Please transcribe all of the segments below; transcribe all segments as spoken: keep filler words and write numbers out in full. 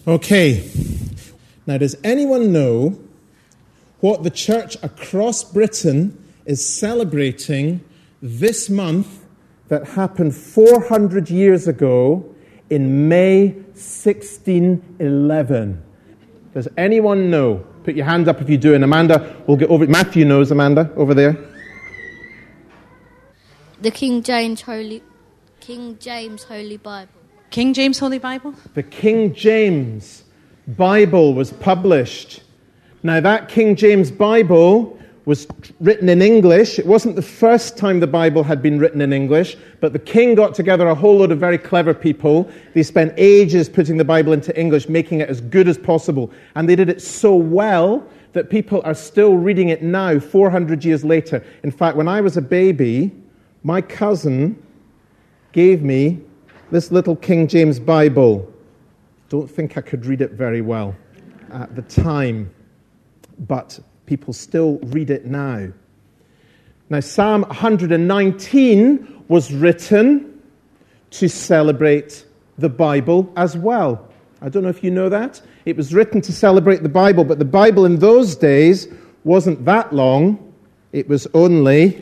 Okay. Now, does anyone know what the church across Britain is celebrating this month that happened four hundred years ago in May sixteen eleven? Does anyone know? Put your hand up if you do, and Amanda will get over it. Matthew knows, Amanda, over there. The King James Holy King James Holy Bible. King James Holy Bible? The King James Bible was published. Now, that King James Bible was written in English. It wasn't the first time the Bible had been written in English, but the king got together a whole load of very clever people. They spent ages putting the Bible into English, making it as good as possible. And they did it so well that people are still reading it now, four hundred years later. In fact, when I was a baby, my cousin gave me this little King James Bible. Don't think I could read it very well at the time, but people still read it now. Now, Psalm one hundred nineteen was written to celebrate the Bible as well. I don't know if you know that. It was written to celebrate the Bible, but the Bible in those days wasn't that long. It was only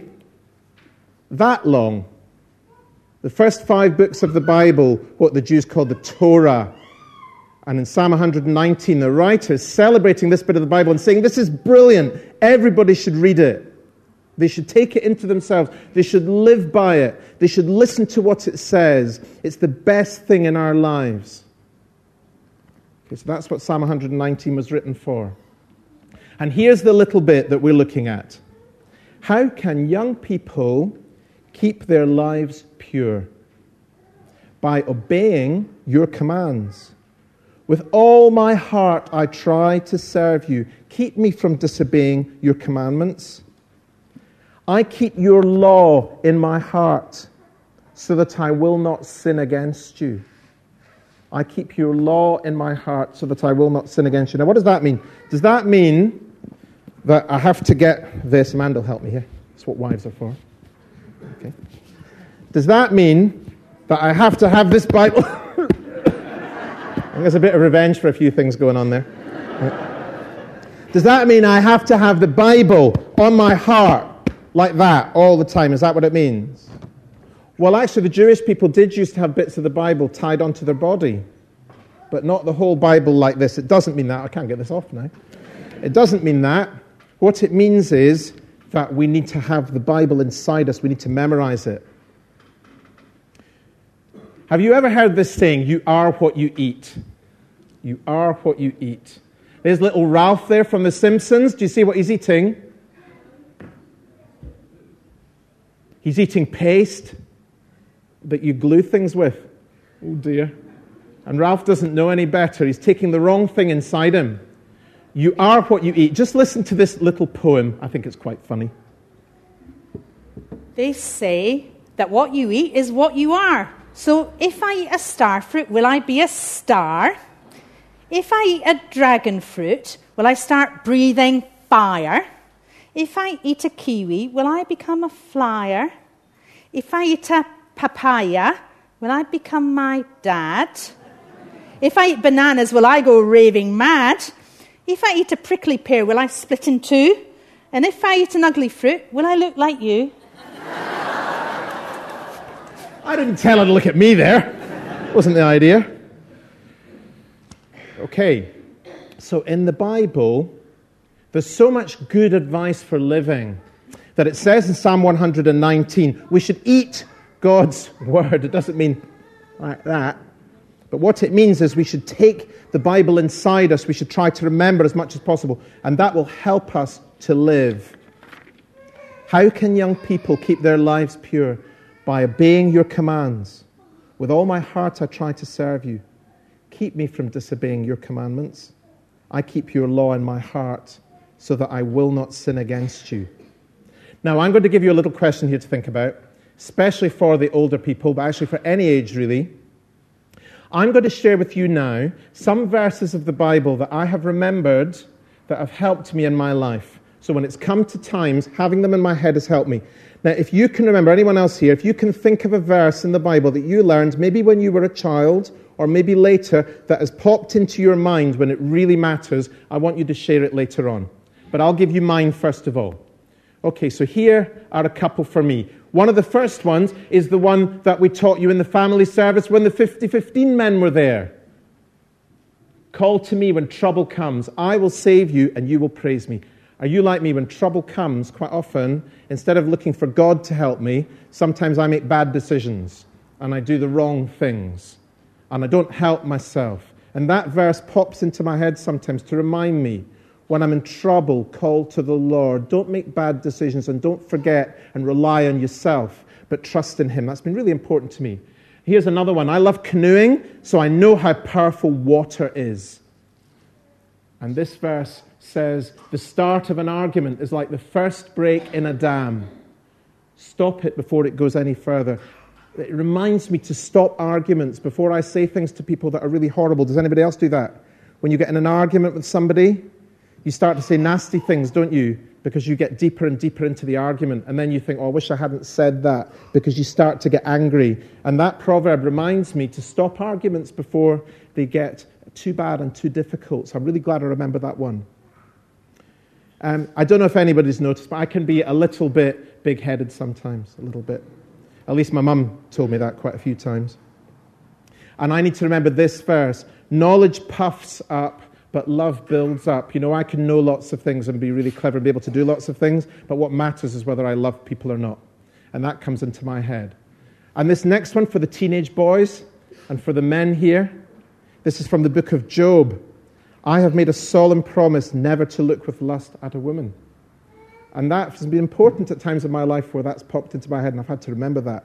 that long. The first five books of the Bible, what the Jews called the Torah. And in Psalm one hundred nineteen, the writer is celebrating this bit of the Bible and saying, this is brilliant. Everybody should read it. They should take it into themselves. They should live by it. They should listen to what it says. It's the best thing in our lives. Okay, so that's what Psalm one hundred nineteen was written for. And here's the little bit that we're looking at. How can young people keep their lives pure? By obeying your commands. With all my heart I try to serve you. Keep me from disobeying your commandments. I keep your law in my heart so that I will not sin against you. I keep your law in my heart so that I will not sin against you. Now, what does that mean? Does that mean that I have to get this? Amanda will help me here. That's what wives are for. Okay. Does that mean that I have to have this Bible? There's a bit of revenge for a few things going on there. Right. Does that mean I have to have the Bible on my heart like that all the time? Is that what it means? Well, actually, the Jewish people did used to have bits of the Bible tied onto their body, but not the whole Bible like this. It doesn't mean that. I can't get this off now. It doesn't mean that. What it means is that we need to have the Bible inside us. We need to memorize it. Have you ever heard this saying, you are what you eat? You are what you eat. There's little Ralph there from The Simpsons. Do you see what he's eating? He's eating paste that you glue things with. Oh dear. And Ralph doesn't know any better. He's taking the wrong thing inside him. You are what you eat. Just listen to this little poem. I think it's quite funny. They say that what you eat is what you are. So if I eat a star fruit, will I be a star? If I eat a dragon fruit, will I start breathing fire? If I eat a kiwi, will I become a flyer? If I eat a papaya, will I become my dad? If I eat bananas, will I go raving mad? If I eat a prickly pear, will I split in two? And if I eat an ugly fruit, will I look like you? I didn't tell her to look at me there. Wasn't the idea. Okay, so in the Bible, there's so much good advice for living that it says in Psalm one hundred nineteen, we should eat God's word. It doesn't mean like that. But what it means is we should take the Bible inside us. We should try to remember as much as possible. And that will help us to live. How can young people keep their lives pure? By obeying your commands. With all my heart I try to serve you. Keep me from disobeying your commandments. I keep your law in my heart so that I will not sin against you. Now, I'm going to give you a little question here to think about, especially for the older people, but actually for any age, really. I'm going to share with you now some verses of the Bible that I have remembered that have helped me in my life. So when it's come to times, having them in my head has helped me. Now, if you can remember, anyone else here, if you can think of a verse in the Bible that you learned maybe when you were a child or maybe later, that has popped into your mind when it really matters, I want you to share it later on. But I'll give you mine first of all. Okay, so here are a couple for me. One of the first ones is the one that we taught you in the family service when the fifty fifteen men were there. Call to me when trouble comes. I will save you and you will praise me. Are you like me? When trouble comes, quite often, instead of looking for God to help me, sometimes I make bad decisions and I do the wrong things and I don't help myself. And that verse pops into my head sometimes to remind me, when I'm in trouble, call to the Lord. Don't make bad decisions and don't forget and rely on yourself, but trust in Him. That's been really important to me. Here's another one. I love canoeing, so I know how powerful water is. And this verse says, the start of an argument is like the first break in a dam. Stop it before it goes any further. It reminds me to stop arguments before I say things to people that are really horrible. Does anybody else do that? When you get in an argument with somebody, you start to say nasty things, don't you? Because you get deeper and deeper into the argument. And then you think, oh, I wish I hadn't said that. Because you start to get angry. And that proverb reminds me to stop arguments before they get too bad and too difficult. So I'm really glad I remember that one. Um, I don't know if anybody's noticed, but I can be a little bit big-headed sometimes. A little bit. At least my mum told me that quite a few times. And I need to remember this verse. Knowledge puffs up, but love builds up. You know, I can know lots of things and be really clever and be able to do lots of things, but what matters is whether I love people or not. And that comes into my head. And this next one for the teenage boys and for the men here, this is from the book of Job. I have made a solemn promise never to look with lust at a woman. And that has been important at times in my life where that's popped into my head and I've had to remember that.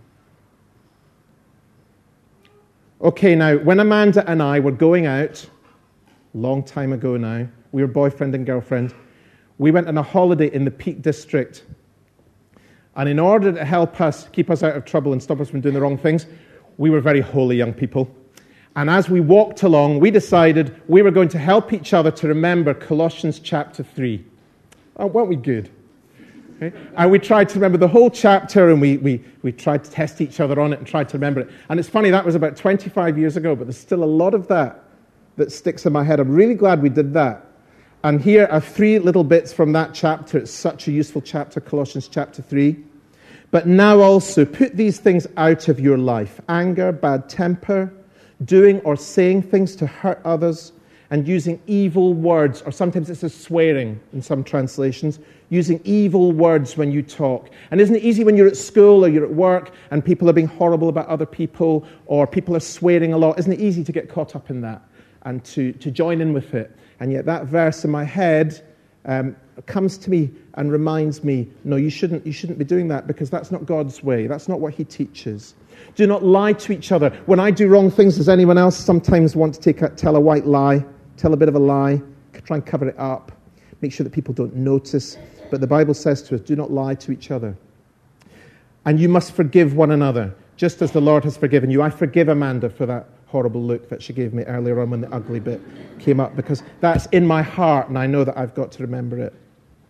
Okay, now, when Amanda and I were going out, long time ago now, we were boyfriend and girlfriend, we went on a holiday in the Peak District. And in order to help us, keep us out of trouble and stop us from doing the wrong things, we were very holy young people. And as we walked along, we decided we were going to help each other to remember Colossians chapter three. Oh, weren't we good? Okay. And we tried to remember the whole chapter, and we, we, we tried to test each other on it and tried to remember it. And it's funny, that was about twenty-five years ago, but there's still a lot of that that sticks in my head. I'm really glad we did that. And here are three little bits from that chapter. It's such a useful chapter, Colossians chapter three. But now also, put these things out of your life. Anger, bad temper, doing or saying things to hurt others, and using evil words, or sometimes it says swearing in some translations, using evil words when you talk. And isn't it easy when you're at school or you're at work and people are being horrible about other people, or people are swearing a lot? Isn't it easy to get caught up in that and to, to join in with it? And yet that verse in my head um, comes to me and reminds me, no, you shouldn't, you shouldn't be doing that, because that's not God's way. That's not what He teaches. Do not lie to each other. When I do wrong things, does anyone else sometimes want to take a, tell a white lie? Tell a bit of a lie, try and cover it up, make sure that people don't notice. But the Bible says to us, do not lie to each other. And you must forgive one another, just as the Lord has forgiven you. I forgive Amanda for that horrible look that she gave me earlier on when the ugly bit came up, because that's in my heart, and I know that I've got to remember it.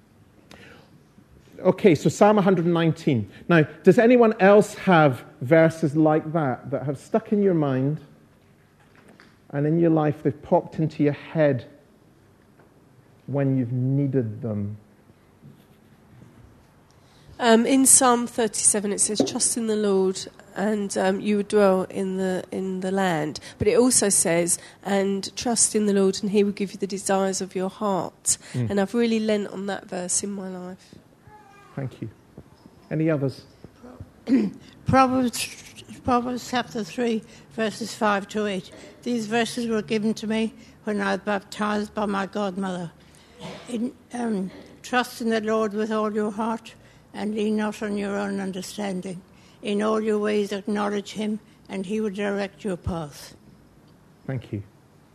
Okay, so Psalm one nineteen. Now, does anyone else have verses like that, that have stuck in your mind, and in your life they've popped into your head when you've needed them? Um, in Psalm thirty-seven it says, trust in the Lord and um, you will dwell in the in the land. But it also says, and trust in the Lord and He will give you the desires of your heart. Mm. And I've really lent on that verse in my life. Thank you. Any others? Proverbs, Proverbs chapter three, verses five to eight. These verses were given to me when I was baptized by my godmother. In, um, trust in the Lord with all your heart, and lean not on your own understanding. In all your ways acknowledge Him, and He will direct your path. Thank you.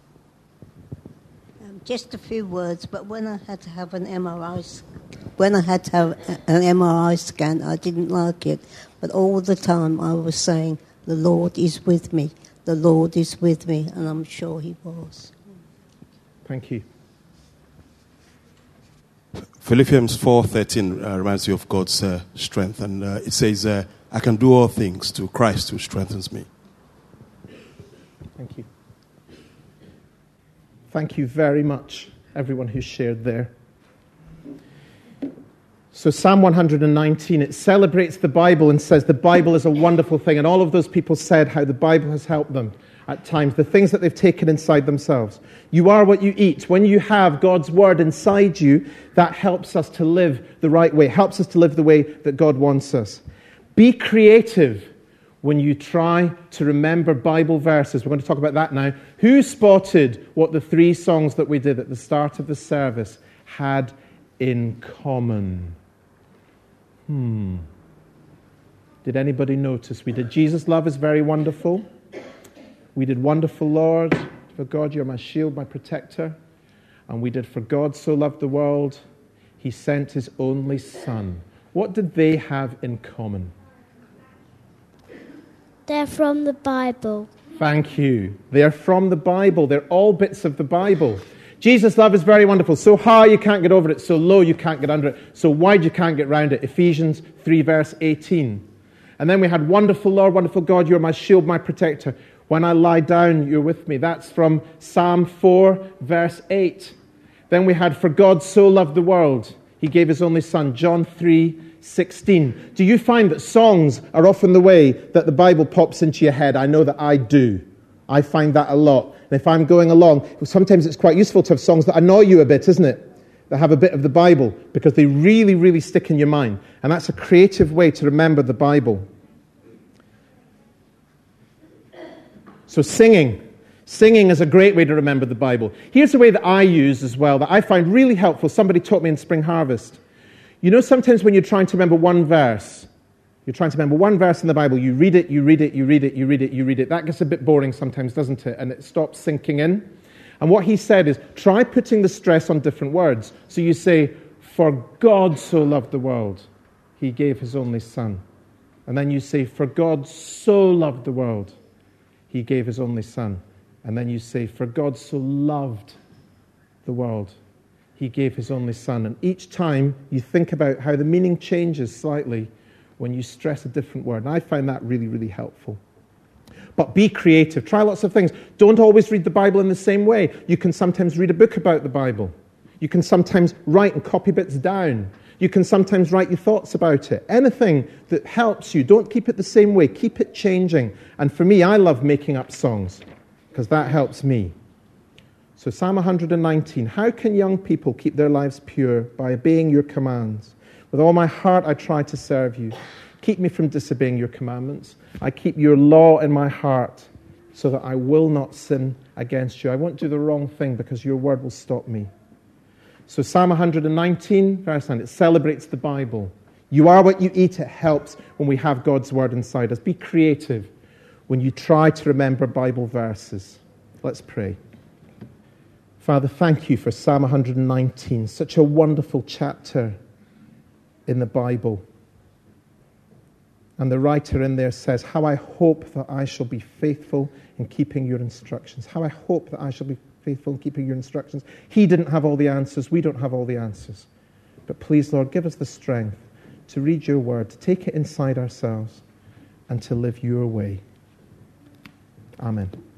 Um, just a few words, but when I had to have an M R I, when I had to have an M R I scan, I didn't like it. But all the time I was saying, the Lord is with me, the Lord is with me, and I'm sure He was. Thank you. Philippians four thirteen uh, reminds you of God's uh, strength, and uh, it says, uh, I can do all things through Christ who strengthens me. Thank you. Thank you very much, everyone who shared there. So Psalm one hundred nineteen, it celebrates the Bible and says the Bible is a wonderful thing. And all of those people said how the Bible has helped them at times, the things that they've taken inside themselves. You are what you eat. When you have God's word inside you, that helps us to live the right way, helps us to live the way that God wants us. Be creative when you try to remember Bible verses. We're going to talk about that now. Who spotted what the three songs that we did at the start of the service had in common? Hmm. Did anybody notice? We did Jesus' love is very wonderful. We did Wonderful Lord. For God, you're my shield, my protector. And we did For God so loved the world, he sent his only Son. What did they have in common? They're from the Bible. Thank you. They're from the Bible. They're all bits of the Bible. Jesus' love is very wonderful. So high you can't get over it. So low you can't get under it. So wide you can't get round it. Ephesians three verse eighteen. And then we had Wonderful Lord, wonderful God, you're my shield, my protector. When I lie down, you're with me. That's from Psalm four verse eight. Then we had For God so loved the world, he gave his only Son. John three sixteen. Do you find that songs are often the way that the Bible pops into your head? I know that I do. I find that a lot. And if I'm going along, sometimes it's quite useful to have songs that annoy you a bit, isn't it? That have a bit of the Bible, because they really, really stick in your mind. And that's a creative way to remember the Bible. So singing. Singing is a great way to remember the Bible. Here's a way that I use as well, that I find really helpful. Somebody taught me in Spring Harvest. You know, sometimes when you're trying to remember one verse, you're trying to remember one verse in the Bible, you read it, you read it, you read it, you read it, you read it. That gets a bit boring sometimes, doesn't it? And it stops sinking in. And what he said is, try putting the stress on different words. So you say, For God so loved the world, he gave his only Son. And then you say, For God so loved the world, he gave his only Son. And then you say, For God so loved the world, he gave his only Son. And each time you think about how the meaning changes slightly when you stress a different word. And I find that really, really helpful. But be creative. Try lots of things. Don't always read the Bible in the same way. You can sometimes read a book about the Bible. You can sometimes write and copy bits down. You can sometimes write your thoughts about it. Anything that helps you, don't keep it the same way. Keep it changing. And for me, I love making up songs because that helps me. So Psalm one hundred nineteen, how can young people keep their lives pure? By obeying your commands. With all my heart I try to serve you. Keep me from disobeying your commandments. I keep your law in my heart so that I will not sin against you. I won't do the wrong thing because your word will stop me. So Psalm one hundred nineteen, verse nine, it celebrates the Bible. You are what you eat. It helps when we have God's word inside us. Be creative when you try to remember Bible verses. Let's pray. Father, thank you for Psalm one hundred nineteen, such a wonderful chapter in the Bible. And the writer in there says, how I hope that I shall be faithful in keeping your instructions. How I hope that I shall be faithful in keeping your instructions. He didn't have all the answers. We don't have all the answers. But please, Lord, give us the strength to read your word, to take it inside ourselves, and to live your way. Amen.